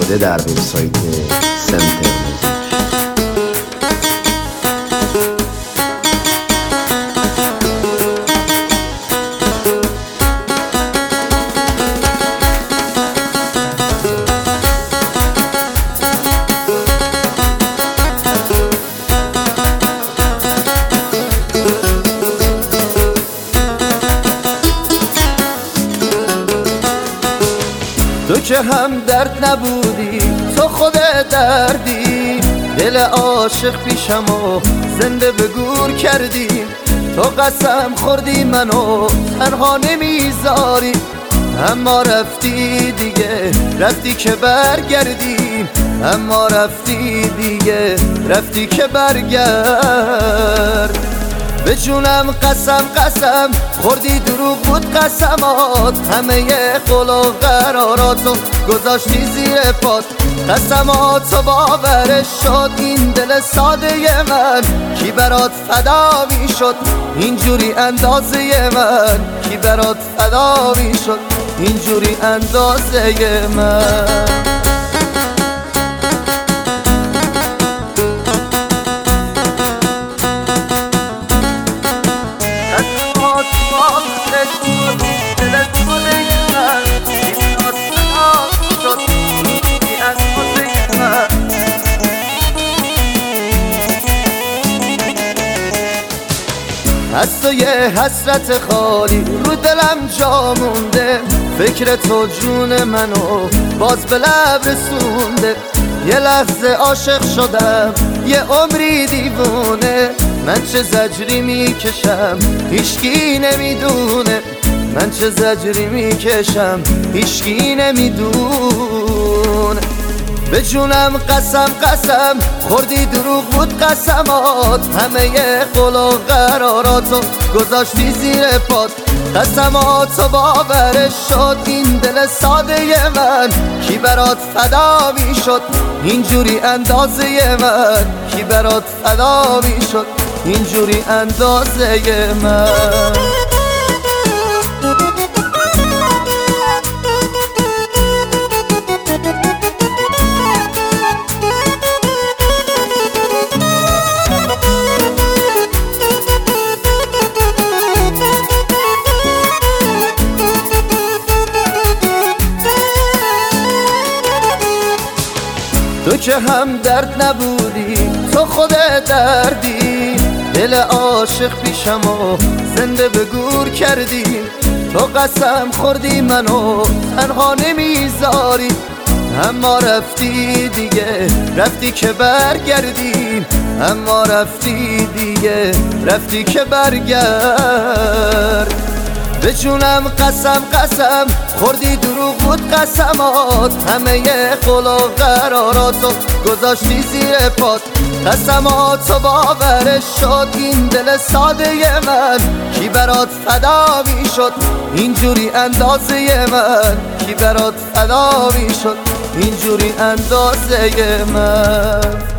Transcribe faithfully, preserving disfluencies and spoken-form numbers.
شده در وبسایت سنتر موزیک. تو که هم درد نبودی، تو خود دردی، دل عاشق پیشم و زنده به گور کردی. تو قسم خوردی منو تنها نمیذاری، اما رفتی دیگه، رفتی که برگردی. اما رفتی دیگه، رفتی که برگرد. به جونم قسم قسم خوردی، دروغ بود قسمات، همه قول و قراراتو گذاشتی زیر پات. قسماتو باورش شد این دل ساده من، کی برات فدا می شد اینجوری اندازه من؟ کی برات فدا می شد اینجوری اندازه من؟ از تو یه حسرت خالی رو دلم جا مونده، فکر تو جون منو باز به لب رسونده. یه لحظه عاشق شدم، یه عمری دیوونه، من چه زجری میکشم هیچکی نمیدونه. من چه زجری میکشم هیچکی نمیدونه. به جونم قسم قسم خوردی، دروغ بود قسمات، همه قول و قراراتو گذاشتی زیر پات. قسماتو باورش شد این دل ساده من، کی برات فدا می شد اینجوری اندازه من؟ کی برات فدا می شد اینجوری اندازه من؟ تو که هم درد نبودی، تو خود دردی، دل عاشق پیشم و زنده به گور کردی. تو قسم خوردی منو تنها نمیذاری، اما رفتی دیگه، رفتی که برگردی. اما رفتی دیگه، رفتی که برگرد. به جونم قسم قسم خوردی، دروغ بود قسمات، همه قول و قراراتو گذاشتی زیر پات. قسماتو باورش شد این دل ساده من، کی برات فدا می شد اینجوری اندازه من؟ کی برات فدا می شد اینجوری اندازه من؟